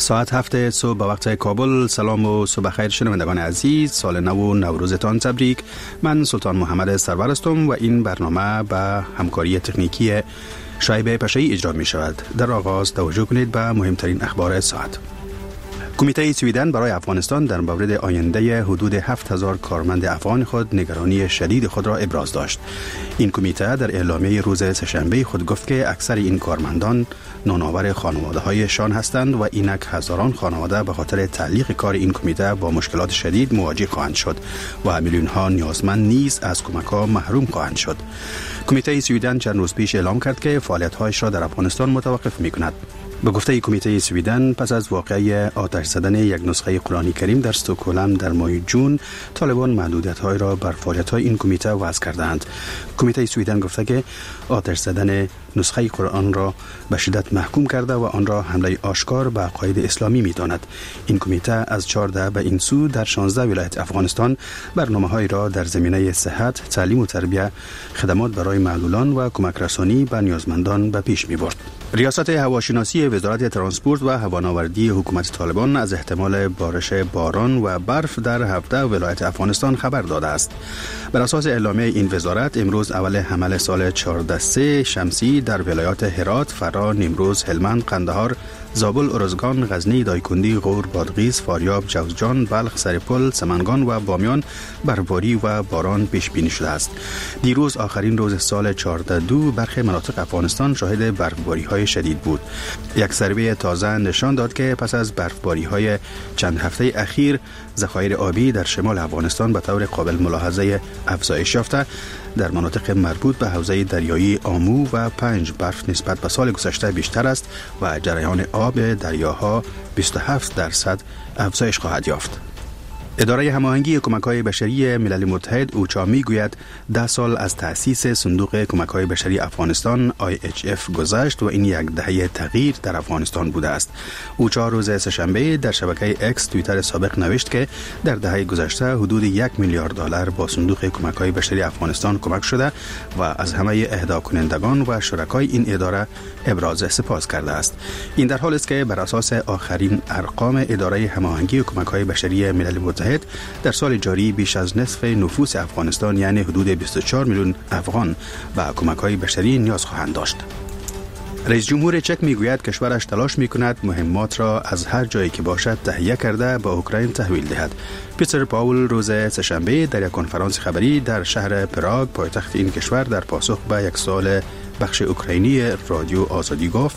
ساعت 7 صبح به وقت کابل. سلام و صبح خیر شنوندگان عزیز، سال نو و نوروزتان تبریک. من سلطان محمد سرور هستم و این برنامه به همکاری تکنیکی شایبه پشایی اجرا می شود. در آغاز توجه کنید به مهمترین اخبار ساعت. کمیته سویدن برای افغانستان در مورد آینده حدود 7000 کارمند افغان خود نگرانی شدید خود را ابراز داشت. این کمیته در اعلامیه روز سه‌شنبه خود گفت که اکثر این کارمندان نانآور خانواده‌هایشان هستند و اینک هزاران خانواده به خاطر تعلیق کار این کمیته با مشکلات شدید مواجه خواهند شد و میلیون‌ها نیازمند نیز از کمک‌ها محروم خواهند شد. کمیته سویدن چند روز پیش اعلام کرد که فعالیت‌هایش را در افغانستان متوقف می‌کند. به گفته کمیته سویدن، پس از واقعه آتش زدن یک نسخه قرآن کریم در استکهلم در ماه جون، طالبان محدودیت‌های را بر فعالیت‌های این کمیته وضع کردند. کمیته سویدن گفته که آتش زدن نسخه قرآن را به شدت محکوم کرده و آن را حمله آشکار به عقاید اسلامی می‌داند. این کمیته از 14 به این سو در 16 ولایت افغانستان برنامه‌هایی را در زمینه صحت، تعلیم و تربیت، خدمات برای معلولان و کمک رسانی به نیازمندان به پیش می‌برد. ریاست هواشناسی وزارت ترانسپورت و هوانوردی حکومت طالبان از احتمال بارش باران و برف در 17 ولایت افغانستان خبر داده است. بر اساس اعلامیه این وزارت، امروز اول حمل سال 14 شمسی در ولایات هرات، فرا، نیمروز، هلمند، قندهار، زابل، ارزگان، غزنی، دایکندی، غور، بادغیس، فاریاب، جوزجان، بلخ، سرپل، سمنگان و بامیان برفباری و باران پیش بینی شده است. دیروز آخرین روز سال 14 برخی مناطق افغانستان شاهد برفباری‌های شدید بود. یک سروی تازه نشان داد که پس از برفباری‌های چند هفته اخیر، ذخایر آبی در شمال افغانستان به طور قابل ملاحظه افزایش یافته. در مناطق مربوط به حوزه دریایی آمو و پنج برف نسبت به سال گذشته بیشتر است و جریان آب دریاها 27% افزایش خواهد یافت. اداره هماهنگی کمک‌های بشری ملل متحد اوچا می‌گوید 10 سال از تأسیس صندوق کمک‌های بشری افغانستان IHF گذشت و این یک دهه تغییر در افغانستان بوده است. اوچا روز سه‌شنبه در شبکه اکس توییتر سابق نوشت که در دهه گذشته حدود 1 میلیارد دلار با صندوق کمک‌های بشری افغانستان کمک شده و از همه اهدا کنندگان و شرکای این اداره ابراز سپاس کرده است. این در حالی است که بر اساس آخرین ارقام اداره هماهنگی کمک‌های بشری ملل متحد در سال جاری بیش از نصف نفوس افغانستان یعنی حدود 24 میلیون افغان به کمک‌های بشری نیاز خواهند داشت. رئیس جمهور چک میگوید کشورش تلاش میکند مهمات را از هر جایی که باشد تهیه کرده به اوکراین تحویل دهد. پیتر پاول روز سه‌شنبه در یک کنفرانس خبری در شهر پراگ پایتخت این کشور در پاسخ به یک سوال بخش اوکراینی رادیو آزادی گفت: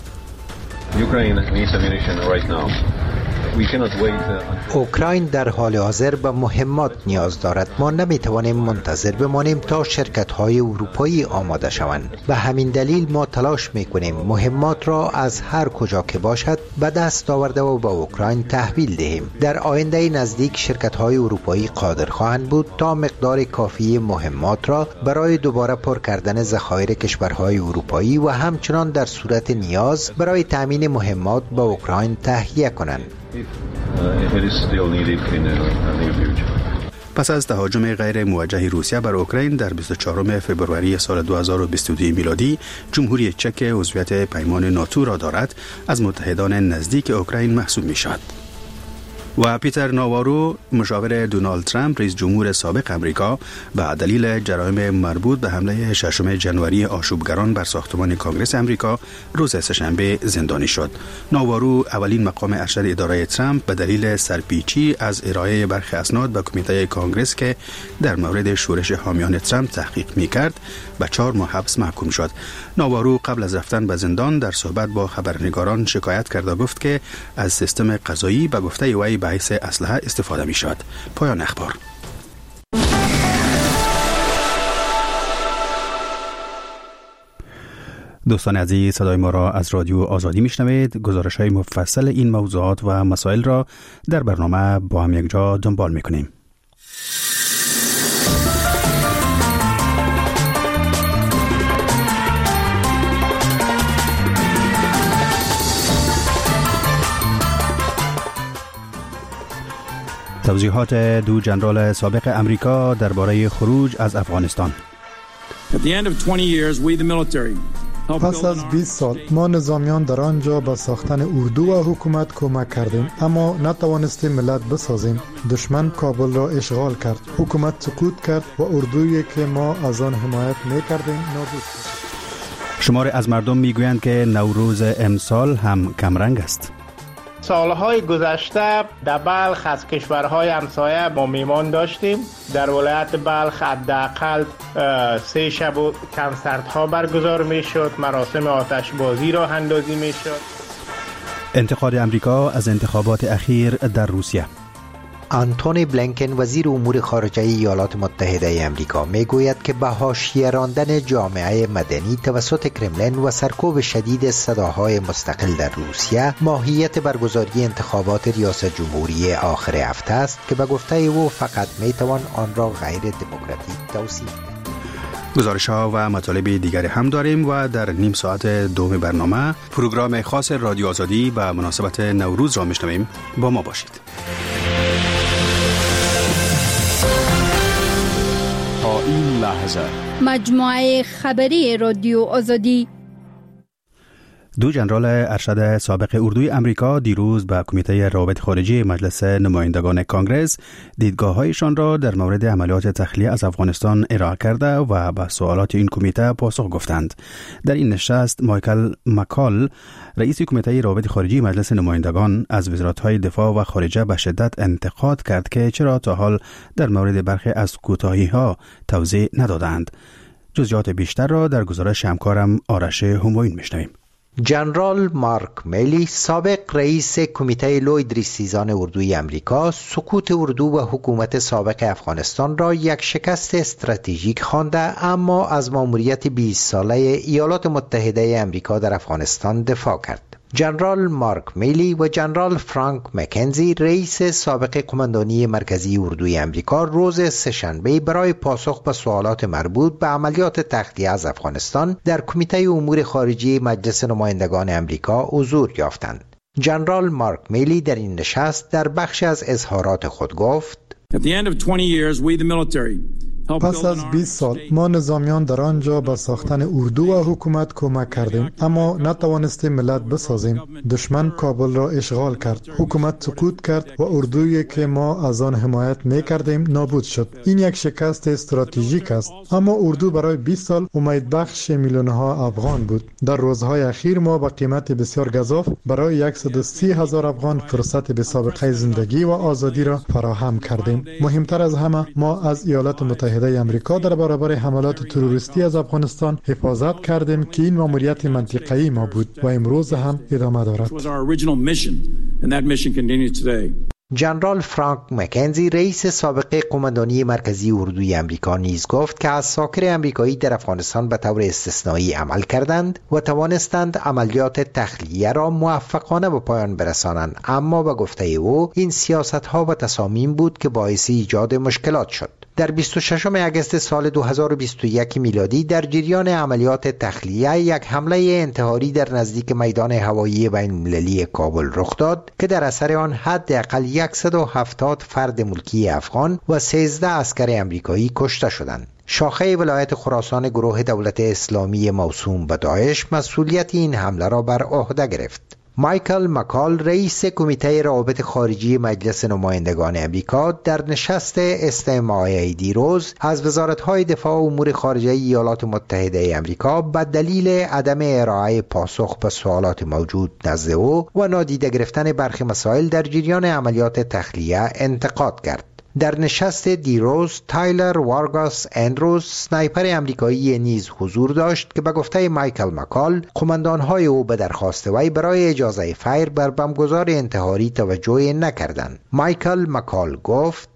اوکراین در حال حاضر به مهمات نیاز دارد. ما نمیتوانیم منتظر بمانیم تا شرکت‌های اروپایی آماده شوند. به همین دلیل ما تلاش میکنیم مهمات را از هر کجا که باشد به دست آورده و به اوکراین تحویل دهیم. در آینده نزدیک شرکت‌های اروپایی قادر خواهند بود تا مقدار کافی مهمات را برای دوباره پر کردن ذخایر کشورهای اروپایی و همچنان در صورت نیاز برای تامین مهمات به اوکراین تهیه کنند. پس از تهاجم غیر موجه روسیه بر اوکراین در 24 فوریه سال 2022 میلادی، جمهوری چک عضویت پیمان ناتو را دارد، از متحدان نزدیک اوکراین محسوب می شود. و پیتر ناوارو، مشاور دونالد ترامپ رئیس جمهور سابق امریکا، به دلیل جرایم مربوط به حمله 6 جنوری آشوبگران بر ساختمان کنگره امریکا روز سه‌شنبه زندانی شد. ناوارو اولین مقام ارشد اداره ترامپ به دلیل سرپیچی از ارائه برخی اسناد به کمیته کنگره که در مورد شورش حامیان ترامپ تحقیق می‌کرد به 4 ماه حبس محکوم شد. ناوارو قبل از رفتن به زندان در صحبت با خبرنگاران شکایت کرد و گفت که از سیستم قضایی به گفته وی به حیث اسلحه استفاده می شود. پایان اخبار. دوستان عزیز، صدای ما را از رادیو آزادی می شنوید. گزارش های مفصل این موضوعات و مسائل را در برنامه با هم یک جا دنبال می کنیم. توضیحات دو ژنرال سابق امریکا درباره خروج از افغانستان. At the end of 20 years, we the military پس از 20 سال ما نظامیان در آنجا به ساختن اردو و حکومت کمک کردیم، اما نتوانستیم ملت بسازیم. دشمن کابل را اشغال کرد، حکومت سقوط کرد و اردویی که ما از آن حمایت می‌کردیم نابود شد. شماری از مردم میگویند که نوروز امسال هم کمرنگ است. سالهای گذشته در بلخ از کشورهای همسایه ما میمان داشتیم. در ولایت بلخ حداقل 3 شب کنسرت ها برگزار میشد، مراسم آتش بازی راه اندازی میشد. انتقاد امریکا از انتخابات اخیر در روسیه. آنتونی بلینکن وزیر امور خارجه ایالات متحده آمریکا میگوید که به حاشیه راندن جامعه مدنی توسط کرملین و سرکوب شدید صداهای مستقل در روسیه ماهیت برگزاری انتخابات ریاست جمهوری آخر هفته است که به گفته او فقط میتوان آن را غیر دموکراتیک توصیف کرد. گزارش‌ها و مطالب دیگری هم داریم و در نیم ساعت دوم برنامه پروگرام خاص رادیو آزادی به مناسبت نوروز را میشنویم. با ما باشید. تا این لحظه مجموعه خبری رادیو آزادی. 2 ژنرال ارشد سابق اردوی امریکا دیروز به کمیته روابط خارجی مجلس نمایندگان کانگرس دیدگاه‌هایشان را در مورد عملیات تخلیه از افغانستان ارائه کرده و به سوالات این کمیته پاسخ گفتند. در این نشست مایکل مکال رئیس کمیته روابط خارجی مجلس نمایندگان از وزارت‌های دفاع و خارجه به شدت انتقاد کرد که چرا تا حال در مورد برخی از کوتاهی‌ها توضیح ندادند. جزئیات بیشتر را در گزارش همکارم آرش همایون میشنویم. جنرال مارک میلی سابق رئیس کمیته لویدریسیزان اردوی امریکا سقوط اردو و حکومت سابق افغانستان را یک شکست استراتژیک خوانده، اما از مأموریت 20 ساله ایالات متحده امریکا در افغانستان دفاع کرد. جنرال مارک میلی و جنرال فرانک مکنزی رئیس سابق قماندانی مرکزی اردوی امریکا روز سه‌شنبه برای پاسخ به سوالات مربوط به عملیات تخلیه از افغانستان در کمیته امور خارجی مجلس نمایندگان امریکا حضور یافتند. جنرال مارک میلی در این نشست در بخش از اظهارات خود گفت: پس از 20 سال ما نظامیان در آنجا به ساختن اردو و حکومت کمک کردیم، اما نتوانستیم ملت بسازیم. دشمن کابل را اشغال کرد، حکومت سقوط کرد و اردویی که ما از آن حمایت می‌کردیم نابود شد. این یک شکست استراتژیک است، اما اردو برای 20 سال امید بخش میلیون‌ها افغان بود. در روزهای اخیر ما با قیمت بسیار گزاف برای 130,000 افغان فرصت به سابقه زندگی و آزادی را فراهم کردیم. مهمتر از همه ما از ایالات متحده امریکا در برابر حملات تروریستی از افغانستان حفاظت کردیم که این مأموریت منطقه‌ای ما بود و امروز هم ادامه دارد. جنرال فرانک مکنزی رئیس سابق قماندانی مرکزی اردوی امریکا نیز گفت که عساکر امریکایی در افغانستان به طور استثنایی عمل کردند و توانستند عملیات تخلیه را موفقانه به پایان برسانند، اما به گفته او این سیاست‌ها و تصامیم بود که باعث ایجاد مشکلات شد. در 26 اگست سال 2021 میلادی در جریان عملیات تخلیه یک حمله انتحاری در نزدیک میدان هوایی بین‌المللی کابل رخ داد که در اثر آن حداقل 170 فرد ملکی افغان و 13 عسکر امریکایی کشته شدند. شاخه ولایت خراسان گروه دولت اسلامی موسوم به داعش مسئولیت این حمله را بر عهده گرفت. مایکل مکال رئیس کمیته روابط خارجی مجلس نمایندگان امریکا در نشست استماعی دیروز از وزارت‌های دفاع و امور خارجه ایالات متحده امریکا به دلیل عدم ارائه پاسخ به سوالات موجود نزد او و نادیده گرفتن برخی مسائل در جریان عملیات تخلیه انتقاد کرد. در نشست دیروز تایلر وارگاس اندروز سنایپر امریکایی نیز حضور داشت که به گفته مایکل مکال قماندان‌های او به درخواست وی برای اجازه فیر بر بمبگذار انتحاری توجه نکردند. مایکل مکال گفت: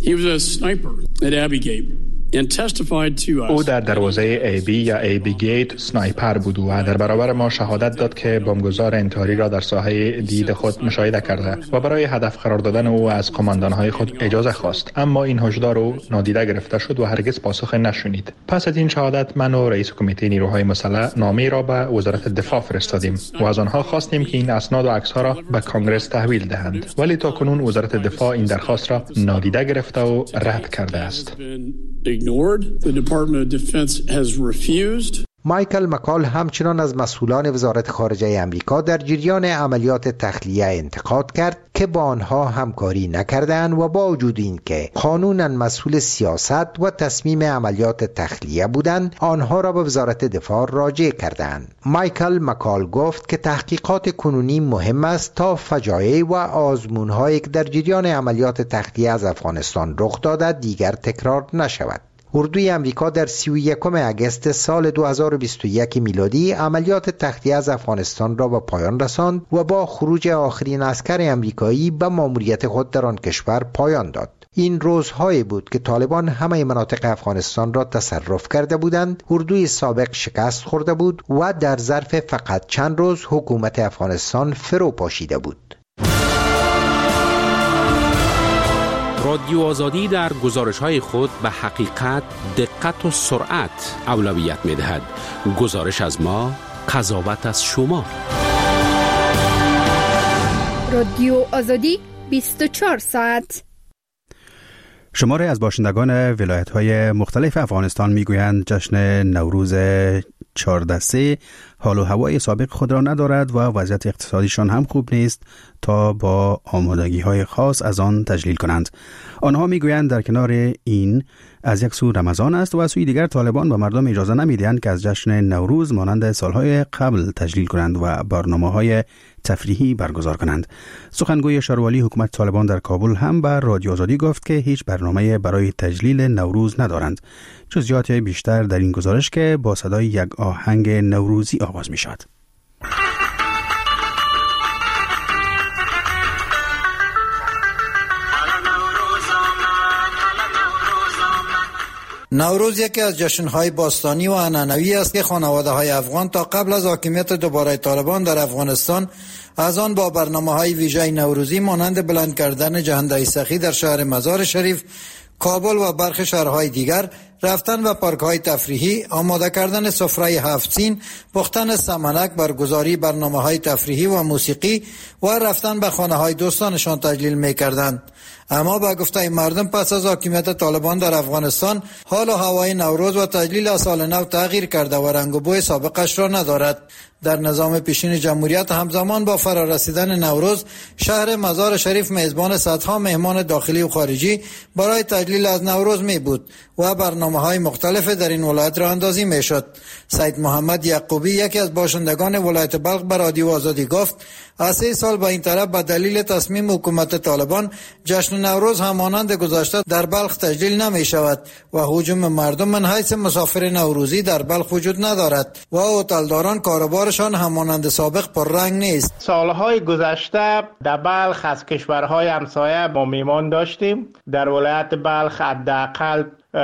او در دروازه ای بی یا ای بی گیت سنایپر بود و در برابر ما شهادت داد که بمبگذار انتحاری را در ساحه دید خود مشاهده کرده و برای هدف قرار دادن او از قماندانهای خود اجازه خواست، اما این هشدار او نادیده گرفته شد و هرگز پاسخ نشنید. پس از این شهادت من و رئیس کمیته نیروهای مسلح نامه‌ای را به وزارت دفاع فرستادیم و از آنها خواستیم که این اسناد و عکس‌ها را به کانگرس تحویل دهند، ولی تاکنون وزارت دفاع این درخواست را نادیده گرفته و رد کرده است. ignored. The Department of Defense has refused. مایکل مکال همچنان از مسئولان وزارت خارجه امریکا در جریان عملیات تخلیه انتقاد کرد که با آنها همکاری نکردند و با وجود این که قانونا مسئول سیاست و تصمیم عملیات تخلیه بودند، آنها را به وزارت دفاع راجع کردند. مایکل مکال گفت که تحقیقات کنونی مهم است تا فجایع و آزمون‌هایی که در جریان عملیات تخلیه از افغانستان رخ داده دیگر تکرار نشود. اردوی امریکا در 31 اگست سال 2021 میلادی عملیات تخلیه از افغانستان را به پایان رساند و با خروج آخرین عسکر امریکایی به ماموریت خود در آن کشور پایان داد. این روزهایی بود که طالبان همه مناطق افغانستان را تصرف کرده بودند، اردوی سابق شکست خورده بود و در ظرف فقط چند روز حکومت افغانستان فرو پاشیده بود. رادیو آزادی در گزارش‌های خود به حقیقت، دقت و سرعت اولویت می‌دهد. گزارش از ما، قضاوت از شما. رادیو آزادی 24 ساعت. شماری از باشندگان ولایت‌های مختلف افغانستان می‌گویند جشن نوروز 14 حال و هوای سابق خود را ندارد و وضعیت اقتصادیشان هم خوب نیست تا با آمادگی‌های خاص از آن تجلیل کنند. آنها می‌گویند در کنار این از یک سو رمضان است و از سوی دیگر طالبان به مردم اجازه نمی‌دهند که از جشن نوروز مانند سالهای قبل تجلیل کنند و برنامه‌های تفریحی برگزار کنند. سخنگوی شاروالی حکومت طالبان در کابل هم به رادیو آزادی گفت که هیچ برنامه برای تجلیل نوروز ندارند. جزئیات بیشتر در این گزارش که با صدای یک آهنگ نوروزی آغاز می‌شود. نوروز یکی از جشن‌های باستانی و عنعنوی است که خانواده‌های افغان تا قبل از حاکمیت دوباره طالبان در افغانستان از آن با برنامه‌های ویژه نوروزی مانند بلند کردن جهنده سخی در شهر مزار شریف، کابل و برخی شهرهای دیگر، رفتن و پارک‌های تفریحی، آماده کردن سفره 7 سین، پختن سمنک، برگزاری برنامه‌های تفریحی و موسیقی و رفتن به خانه‌های دوستانشان تجلیل می‌کردند. اما با گفته مردم پس از حاکمیت طالبان در افغانستان حال و هوای نوروز و تجلیل سال نو تغییر کرده و رنگ و بوی سابقش را ندارد. در نظام پیشین جمهوریت همزمان با فرارسیدن نوروز شهر مزار شریف میزبان صدها مهمان داخلی و خارجی برای تجلیل از نوروز می بود و برنامه‌های مختلف در این ولایت راه اندازی میشد. سید محمد یعقوبی یکی از باشندگان ولایت بلخ به رادیو آزادی گفت از 3 سال به این طرف به دلیل تصمیم حکومت طالبان جشن نوروز همانند گذشته در بلخ تجلیل نمی شود و هجوم مردم من حیث مسافر نوروزی در بلخ وجود ندارد و هتلداران کاروبارشان همانند سابق پررنگ نیست. سالهای گذشته در بلخ از کشورهای همسایه ما میمان داشتیم. در ولایت بلخ حداقل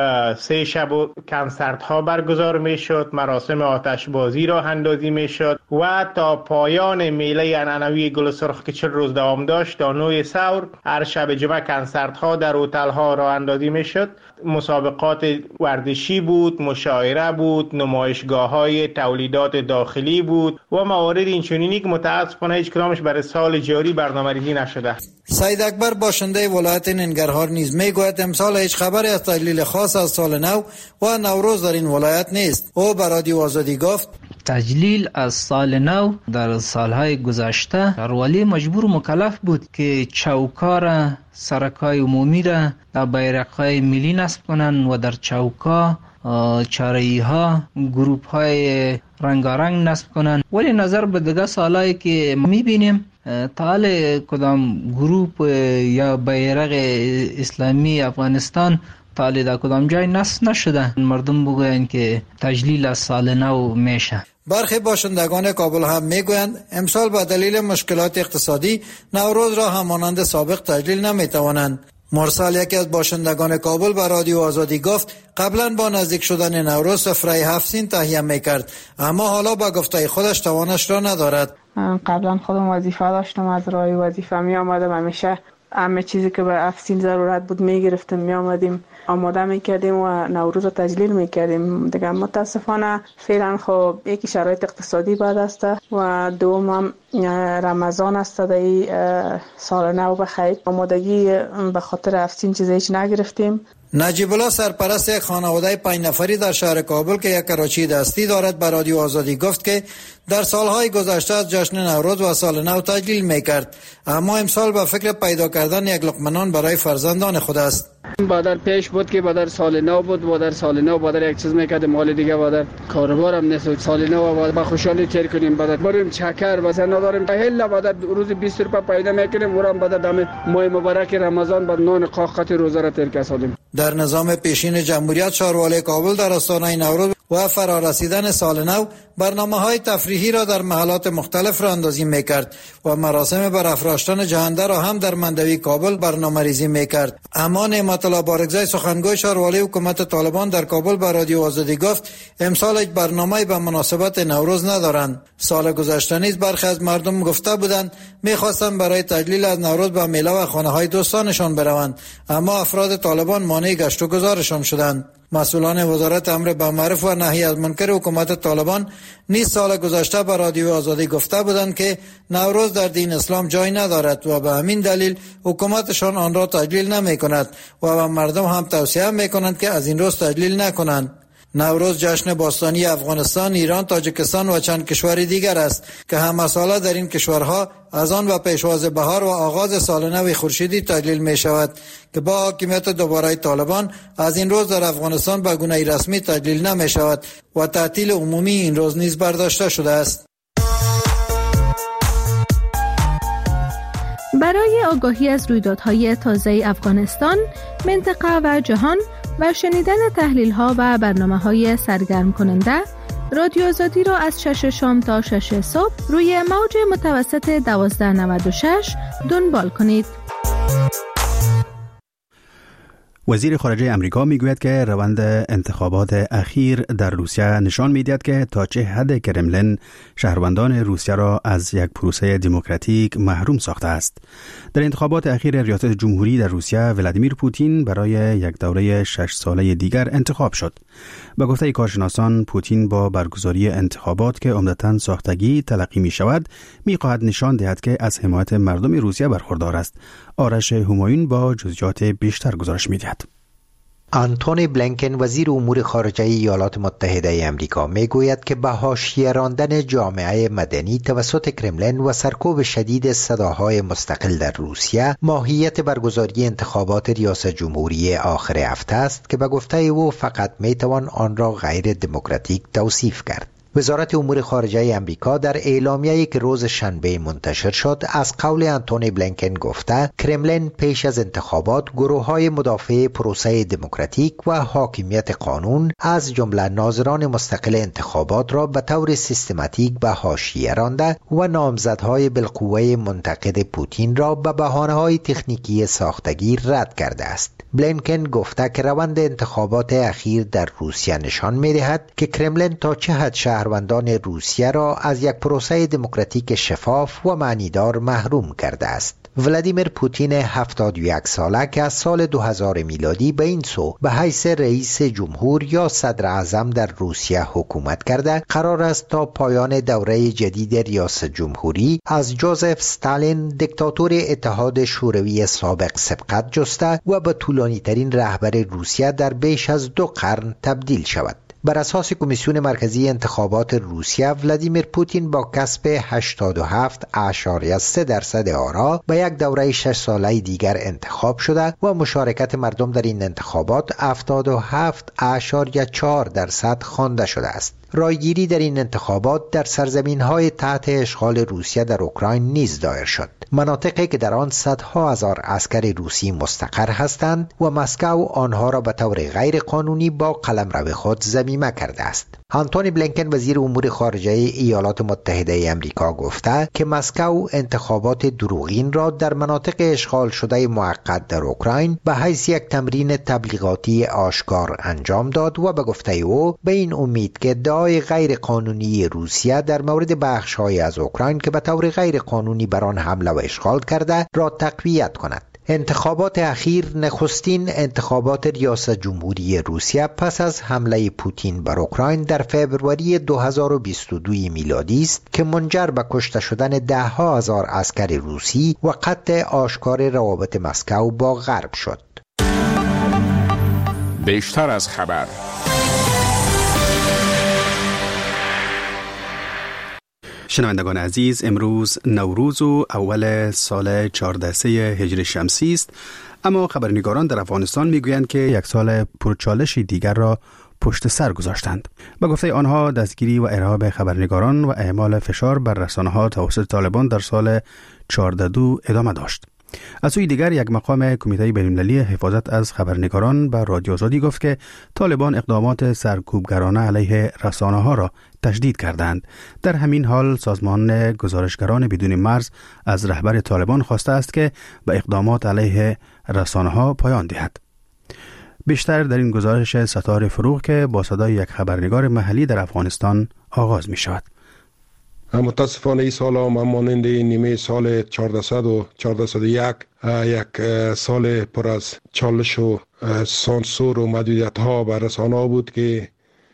3 شب و کنسرت ها برگزار می شد، مراسم آتش بازی راه اندازی می شد و تا پایان میله عنعنوی گل سرخ که 40 روز دوام داشت تا 9 سحر هر شب جمعه کنسرت ها در هتل ها راه اندازی می شد. مسابقات ورزشی بود، مشاعره بود، نمایشگاه های تولیدات داخلی بود و موارد اینچنینی که متاسفانه هیچ کدامش برای سال جاری برنامه‌ریزی نشده. سید اکبر باشنده ولایت ننگرهار نیز میگوید امسال هیچ خبری از تجلیل خاص از سال نو و نوروز در این ولایت نیست. او به رادیو آزادی گفت تجلیل از سال نو در سالهای گذشته شاروالی مجبور و مکلف بود که چوکا سرکای عمومی را در بیرق‌های ملی نصب کنند و در چوکا چاره‌ای ها گروپ های رنگارنگ نصب کنند، ولی نظر به دیگه سالهایی که میبینیم تا حال کدام گروپ یا بیرق اسلامی افغانستان تا حال در کدام جای نصب نشده. مردم بگویند که تجلیل از سال نو میشه. برخی باشندگان کابل هم میگویند امسال به دلیل مشکلات اقتصادی نوروز را همانند سابق تجلیل نمیتوانند. مرسل یکی از باشندگان کابل به رادیو آزادی گفت قبلا با نزدیک شدن نوروز سفره 7 سین تهیه میکرد، اما حالا با گفته خودش توانش را ندارد. قبلا خودم وظیفه داشتم، از راه وظیفه می آمدم، همیشه همه چیزی که به 7 سین ضرورت بود میگرفتم می آمدیم آماده میکردیم و نوروز تجلیل میکردیم. دیگه متاسفانه فعلا خب یکی شرایط اقتصادی بد است و دوم هم رمضان است. در سال نو بخیر آمادگی به خاطر افسین چیزی هیچ نگرفتیم. نجیب الله سرپرست یک خانواده 5 نفری در شهر کابل که یک کراچی دستی دارد به رادیو آزادی گفت که در سالهای گذشته از جشن نوروز و سال نو تجلیل میکرد، اما امسال به فکر پیدا کردن یک لقمه نان برای فرزندان خود است. بعد پیش بود که بعد سال نو بود، بعد سال نو بعد یک چیز میکردیم، مال دیگه بعد کاروبارم نیست. سال نو بعد با خوشحالی تیر کنیم، بعد بریم چکر مثلا نداریم هلا بعد روز 20 روپیه پیدا میکنیم، ورم بعد دم ماه مبارک رمضان بعد نان قاقت روزه را تیر کردیم. در نظام پیشین جمهوریت شهروالی کابل در آستانه نوروز و فرارسیدن سال نو برنامه‌های تفریحی را در محلات مختلف راه‌اندازی می‌کرد و مراسم برافراشتن جهنده را هم در مندوی کابل برنامه‌ریزی می‌کرد. اما نعمت الله بارگزای سخنگوی شهروالی حکومت طالبان در کابل به رادیو آزادی گفت امسال هیچ برنامه‌ای به مناسبت نوروز ندارند. سال گذشته نیز برخی از مردم گفته بودند می‌خواستند برای تجلیل از نوروز به میله و خانه‌های دوستانشان بروند، اما افراد طالبان مانع گشت و گذارشان شدند. مسئولان وزارت امر بالمعروف و نهی از منکر حکومت طالبان نیز سال گذشته به رادیو آزادی گفته بودند که نوروز در دین اسلام جای ندارد و به همین دلیل حکومتشان آن را تجلیل نمی کند و به مردم هم توصیه می کنند که از این روز تجلیل نکنند. نوروز جشن باستانی افغانستان، ایران، تاجیکستان و چند کشور دیگر است که همه ساله در این کشورها از آن و پیشواز بهار و آغاز سال نو خورشیدی تجلیل می شود که با حاکمیت دوباره طالبان از این روز در افغانستان به گونه رسمی تجلیل نمی شود و تعطیل عمومی این روز نیز برداشته شده است. برای آگاهی از رویدادهای تازه افغانستان، منطقه و جهان و شنیدن تحلیل‌ها و برنامه‌های سرگرم کننده، رادیو آزادی را از 6 شام تا 6 صبح روی موج متوسط 1296 دنبال کنید. وزیر خارجه امریکا میگوید که روند انتخابات اخیر در روسیه نشان میدهد که تا چه حد کرملن شهروندان روسیه را از یک پروسه دموکراتیک محروم ساخته است. در انتخابات اخیر ریاست جمهوری در روسیه ولادیمیر پوتین برای یک دوره 6 ساله دیگر انتخاب شد. به گفته کارشناسان، پوتین با برگزاری انتخابات که عمدتاً ساختگی تلقی می شود می‌خواهد نشان دهد که از حمایت مردم روسیه برخوردار است. آرش همایون با جزئیات بیشتر گزارش می‌دهد. آنتونی بلینکن وزیر امور خارجه ایالات متحده آمریکا میگوید که به حاشیه راندن جامعه مدنی توسط کرملن و سرکوب شدید صداهای مستقل در روسیه ماهیت برگزاری انتخابات ریاست جمهوری آخر هفته است که به گفته او فقط میتوان آن را غیر دموکراتیک توصیف کرد. وزارت امور خارجه امریکا در اعلامیه‌ای که روز شنبه منتشر شد از قول آنتونی بلینکن گفته کرملن پیش از انتخابات گروه‌های مدافع پروسه دموکراتیک و حاکمیت قانون از جمله ناظران مستقل انتخابات را به طور سیستماتیک به حاشیه رانده و نامزدهای بالقوه منتقد پوتین را به بهانه‌های تکنیکی ساختگی رد کرده است. بلینکن گفته که روند انتخابات اخیر در روسیه نشان می‌دهد که کرملن تا چه حد شهروندان روسیه را از یک پروسه دموکراتیک شفاف و معنیدار محروم کرده است. ولادیمیر پوتین 71 ساله که از سال 2000 میلادی به این سو به حیث رئیس جمهور یا صدر اعظم در روسیه حکومت کرده، قرار است تا پایان دوره جدید ریاست جمهوری از جوزف استالین دیکتاتور اتحاد شوروی سابق سبقت جسته و به طولانی ترین رهبر روسیه در بیش از 2 قرن تبدیل شود. بر اساس کمیسیون مرکزی انتخابات روسیه، ولادیمیر پوتین با کسب 87.3% آرا به یک دوره 6 ساله دیگر انتخاب شده و مشارکت مردم در این انتخابات 77.4% خوانده شده است. رایگیری در این انتخابات در سرزمین‌های تحت اشغال روسیه در اوکراین نیز دایر شد، مناطقی که در آن صدها هزار عسکر روسی مستقر هستند و مسکو آنها را به طور غیر قانونی با قلمرو خود ضمیمه کرده است. آنتونی بلینکن وزیر امور خارجه ایالات متحده آمریکا گفته که مسکو انتخابات دروغین را در مناطق اشغال شده موقت در اوکراین به حیث یک تمرین تبلیغاتی آشکار انجام داد و به گفته او به این امید که ادعای غیر قانونی روسیه در مورد بخش‌های از اوکراین که به طور غیر قانونی بر آن حمله و اشغال کرده را تقویت کند. انتخابات اخیر نخستین انتخابات ریاست جمهوری روسیه پس از حمله پوتین بر اوکراین در فوریه 2022 میلادی است که منجر به کشته شدن ده‌ها هزار عسکر روسی و قطع آشکار روابط مسکو با غرب شد. بیشتر از خبر. شنوندگان عزیز، امروز نوروز و اول سال 14 هجری شمسی است، اما خبرنگاران در افغانستان میگویند که یک سال پرچالش دیگر را پشت سر گذاشتند. به گفته آنها دستگیری و ارهاب خبرنگاران و اعمال فشار بر رسانه‌ها توسط طالبان در سال 14 ادامه داشت. از سوی دیگر یک مقام کمیته بین‌المللی حفاظت از خبرنگاران به رادیو آزادی گفت که طالبان اقدامات سرکوبگرانه علیه رسانه‌ها را تشدید کردند. در همین حال سازمان گزارشگران بدون مرز از رهبر طالبان خواسته است که به اقدامات علیه رسانه‌ها پایان دهد. بیشتر در این گزارش ستار فروغ که با صدای یک خبرنگار محلی در افغانستان آغاز می شود. متاسفانه این سال هم مانند نیمه سال 1400 و 1401 یک سال پر از چالش و سانسور و محدودیت ها بر رسانه ها بود که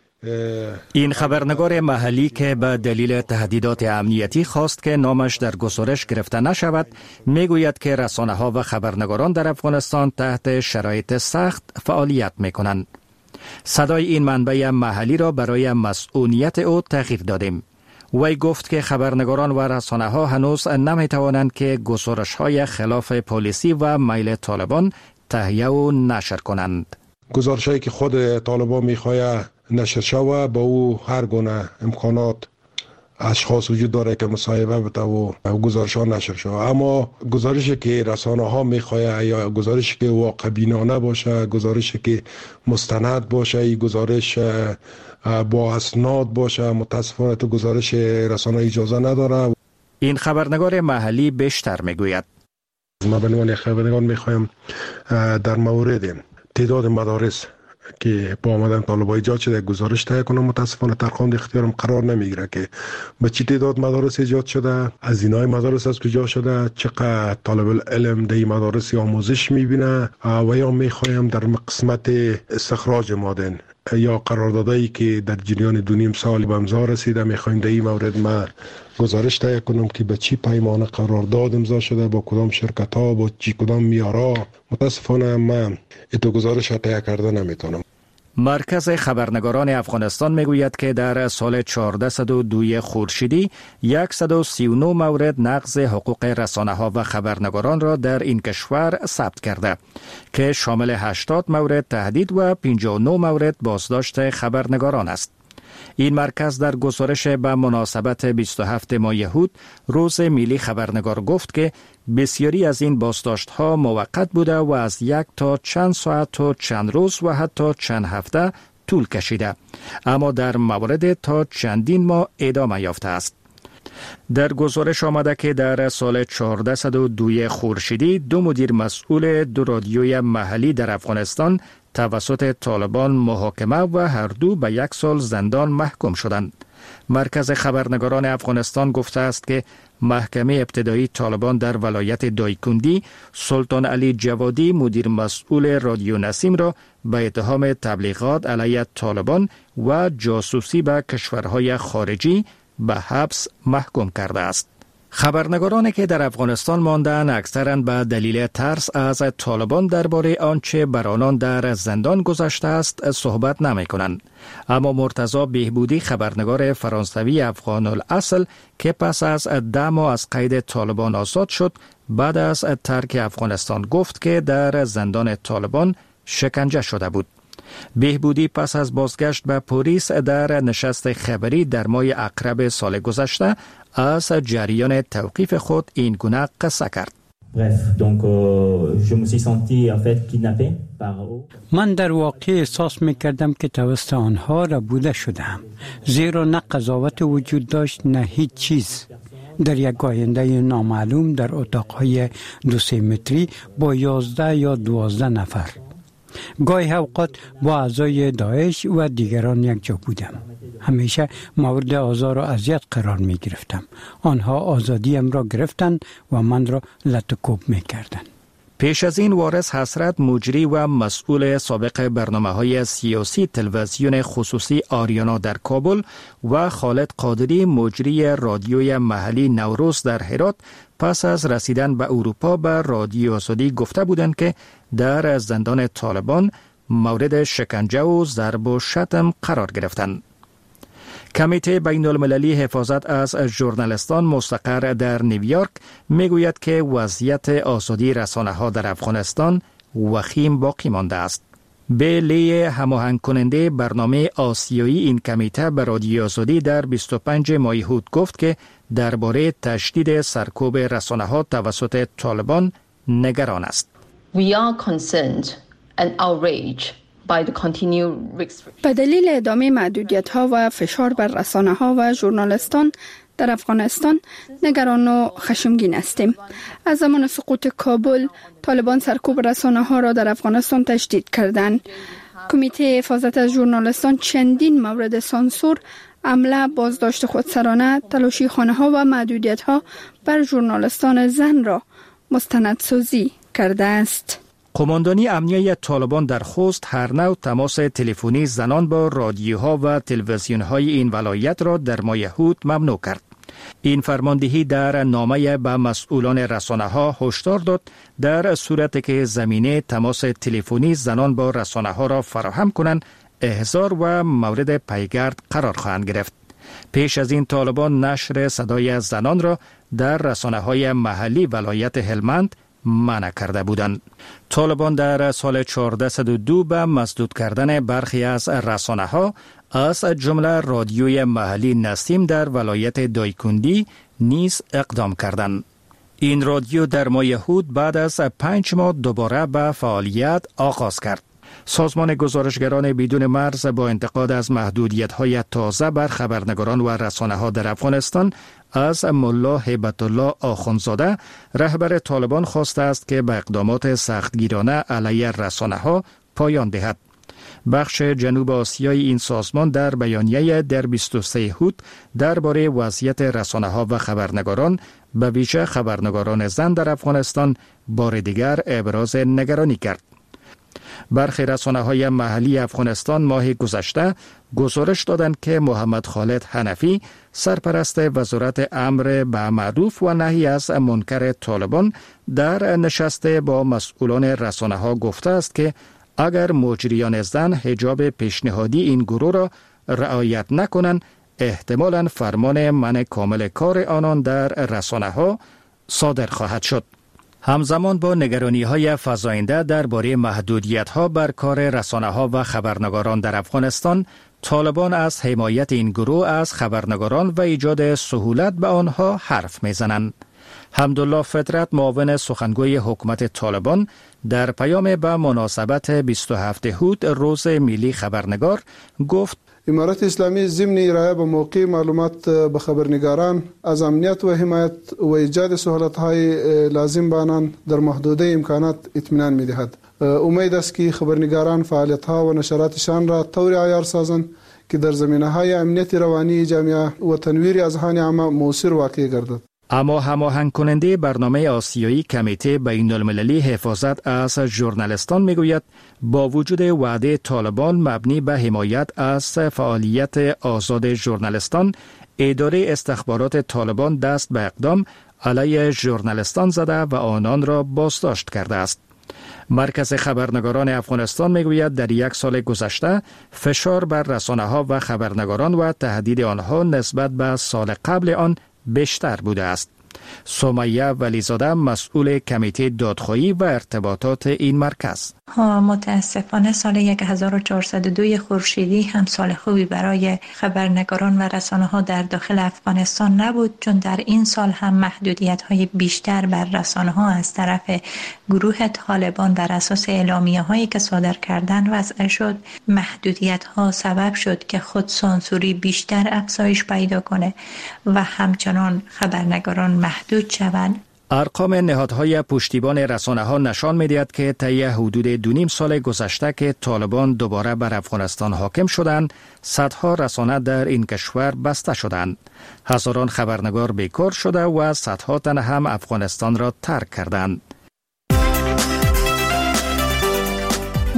این خبرنگار محلی که به دلیل تهدیدات امنیتی خواست که نامش در گزارش گرفته نشود، میگوید که رسانه ها و خبرنگاران در افغانستان تحت شرایط سخت فعالیت میکنند. صدای این منبع محلی را برای مسئولیت او تغییر دادیم. وی گفت که خبرنگاران و رسانه ها هنوز نمی توانند که گزارش های خلاف پلیسی و میل طالبان تهیه و نشر کنند. گزارش هایی که خود طالبان میخواه نشر شود با او هر گونه امکانات اشخاص وجود داره که مصاحبه بده و گزارش ها نشر شود، اما گزارشی که رسانه ها میخواه یا گزارشی که واقع بینانه باشه، گزارشی که مستند باشه، این گزارش با اسناد باشه، متاسفانه تو گزارش رسانه اجازه نداره. این خبرنگار محلی بیشتر میگوید ما به عنوان خبرنگار میخوایم در مورد تعداد مدارس که با آمدن طالبان ایجاد شده گزارش تهیه کنم. متاسفانه در خواند اختیارم قرار نمیگیره که به چه تعداد مدارس ایجاد شده، از اینای مدارس از کجا شده، چقدر طالب العلم در مدارس آموزش میبینه و یا میخوایم در قسمت استخراج مادن یا قراردادایی که در جریان 2.5 سال به امضا رسیده میخوایم در این مورد ما گزارش تهیه کنم که به چی پیمانه قرارداد امضا شده، با کدام شرکت ها، با چی کدام میارا. متاسفانه من ایتو گزارش تهیه کرده نمیتونم. مرکز خبرنگاران افغانستان میگوید که در سال 1402 خورشیدی 139 مورد نقض حقوق رسانه ها و خبرنگاران را در این کشور ثبت کرده که شامل 80 مورد تهدید و 59 مورد بازداشت خبرنگاران است. این مرکز در گزارش به مناسبت 27 ماه یهود روز ملی خبرنگار گفت که بسیاری از این بازداشت ها موقت بوده و از 1 تا چند ساعت و چند روز و حتی چند هفته طول کشیده، اما در موارد تا چندین ماه ادامه یافته است. در گزارش آمده که در سال 1402 خورشیدی 2 مدیر مسئول 2 رادیوی محلی در افغانستان توسط طالبان محاکمه و هر دو به 1 سال زندان محکوم شدند. مرکز خبرنگاران افغانستان گفته است که محکمه ابتدایی طالبان در ولایت دایکندی سلطان علی جوادی مدیر مسئول رادیو نسیم را به اتهام تبلیغات علیه طالبان و جاسوسی به کشورهای خارجی به حبس محکوم کرده است. خبرنگارانی که در افغانستان ماندند اکثراً به دلیل ترس از طالبان درباره آنچه بر آنان در زندان گذشته است صحبت نمی‌کنند. اما مرتضی بهبودی خبرنگار فرانسوی افغان الاصل که پس از 10 ماه از قید طالبان آزاد شد، بعد از ترک افغانستان گفت که در زندان طالبان شکنجه شده بود. بهبودی پس از بازگشت به پاریس در نشست خبری در ماه اکرب سال گذشته از جریان توقیف خود این گونه قصه کرد. من در واقع احساس می‌کردم که توسط آنها ربوده شدم، زیرا نه قضاوت وجود داشت نه هیچ چیز. در یک آینده نامعلوم در اتاق‌های 2-3 متری با 11 یا 12 نفر. گاهی اوقات با اعضای داعش و دیگران یک جا بودم. همیشه مورد آزار و اذیت قرار می گرفتم. آنها آزادیم را گرفتند و من را لطکوب می کردند. پیش از این وارث حسرت مجری و مسئول سابق برنامه‌های سیاسی تلویزیون خصوصی آریانا در کابل و خالد قادری مجری رادیوی محلی نوروز در هرات پس از رسیدن به اروپا به رادیو آزادی گفته بودند که در زندان طالبان مورد شکنجه و ضرب و شتم قرار گرفتند. کمیته بین المللی حفاظت از ژورنالیستان مستقر در نیویورک میگوید که وضعیت آزادی رسانه‌ها در افغانستان وخیم باقی مانده است. لی هماهنگ کننده برنامه آسیایی این کمیته به رادیو آزادی در 25 ماه هود گفت که درباره تشدید سرکوب رسانه‌ها توسط طالبان نگران است. We are concerned and outraged به دلیل ادامه محدودیت‌ها و فشار بر رسانه‌ها و ژورنالیستان در افغانستان نگران و خشمگین هستیم. از زمان سقوط کابل، طالبان سرکوب رسانه‌ها را در افغانستان تشدید کردند. کمیته حفاظت از ژورنالیستان چندین مورد سانسور، حمله، بازداشت خودسرانه، تلاشی خانه‌ها و محدودیت‌ها بر ژورنالیستان زن را مستندسازی کرده است. قماندانی امنیه طالبان در خوست هر نوع تماس تلفنی زنان با رادیوها و تلویزیون‌های این ولایت را در ماه هود ممنوع کرد. این فرماندهی در نامه به مسئولان رسانه‌ها هشدار داد در صورتی که زمینه تماس تلفنی زنان با رسانه‌ها را فراهم کنند، احضار و مورد پیگرد قرار خواهند گرفت. پیش از این طالبان نشر صدای زنان را در رسانه‌های محلی ولایت هلمند منع کرده بودند. طالبان در سال 1402 به مسدود کردن برخی از رسانه‌ها از جمله رادیوی محلی نسیم در ولایت دایکندی نیز اقدام کردند. این رادیو در ماه هود بعد از 5 ماه دوباره به فعالیت آغاز کرد. سازمان گزارشگران بدون مرز با انتقاد از محدودیت‌های تازه بر خبرنگاران و رسانه‌ها در افغانستان از ملا هیبت الله آخوندزاده رهبر طالبان خواسته است که به اقدامات سختگیرانه علیه رسانه‌ها پایان دهد. بخش جنوب آسیای این سازمان در بیانیه در 23 هود درباره وضعیت رسانه‌ها و خبرنگاران به ویژه خبرنگاران زن در افغانستان بار دیگر ابراز نگرانی کرد. برخی رسانه‌های محلی افغانستان ماه گذشته گزارش دادند که محمد خالد حنفی سرپرست وزارت امر به معروف و نهی از منکر طالبان در نشست با مسئولان رسانه‌ها گفته است که اگر مجریان زن حجاب پیشنهادی این گروه را رعایت نکنند، احتمالاً فرمان منع کامل کار آنان در رسانه‌ها صادر خواهد شد. همزمان با نگرانی‌های فزاینده درباره محدودیت‌ها بر کار رسانه‌ها و خبرنگاران در افغانستان، طالبان از حمایت این گروه از خبرنگاران و ایجاد سهولت به آنها حرف می‌زنند. حمدالله فطرت معاون سخنگوی حکومت طالبان در پیام به مناسبت 27 هود روز ملی خبرنگار گفت امارت اسلامی ضمن ارائه به موقع معلومات به خبرنگاران از امنیت و حمایت و ایجاد سهولت‌های لازم به آنان در محدوده امکانات اطمینان می‌دهد. امید است که خبرنگاران فعالیت‌ها و نشراتشان را طوری عیار سازند که در زمینه‌های امنیت روانی جامعه و تنویر اذهان عامه مؤثر واقع گردد. اما هماهنگ کننده برنامه آسیایی کمیته بین المللی حفاظت از ژورنالیستان میگوید با وجود وعده طالبان مبنی به حمایت از فعالیت آزاد ژورنالیستان، اداره استخبارات طالبان دست به اقدام علیه ژورنالیستان زده و آنان را بازداشت کرده است. مرکز خبرنگاران افغانستان میگوید در 1 سال گذشته فشار بر رسانه‌ها و خبرنگاران و تهدید آنها نسبت به سال قبل آن بیشتر بوده است. سمیه ولیزاده مسئول کمیته دادخواهی و ارتباطات این مرکز: متاسفانه سال 1402 خورشیدی هم سال خوبی برای خبرنگاران و رسانه‌ها در داخل افغانستان نبود، چون در این سال هم محدودیت‌های بیشتر بر رسانه‌ها از طرف گروه طالبان بر اساس اعلامیه‌هایی که صادر کردند وضع شد. محدودیت‌ها سبب شد که خودسانسوری بیشتر افزایش پیدا کنه و همچنان خبرنگاران محدود شوند. ارقام نهادهای پشتیبان رسانه‌ها نشان می‌دهد که طی حدود 2.5 سال گذشته که طالبان دوباره بر افغانستان حاکم شدند، صدها رسانه در این کشور بسته شدند. هزاران خبرنگار بیکار شده و صدها تن هم افغانستان را ترک کردند.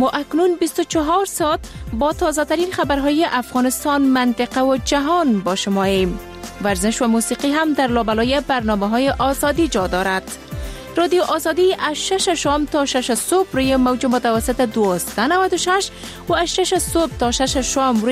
ما اکنون 24 ساعت با تازه ترین خبرهای افغانستان، منطقه و جهان با شماییم. ورزش و موسیقی هم در لابلای برنامه‌های آزادی جا دارد. رادیو آزادی از 6 شام تا 6 صبح روی موج متوسط 1296 و از 6 صبح تا 6 شام روی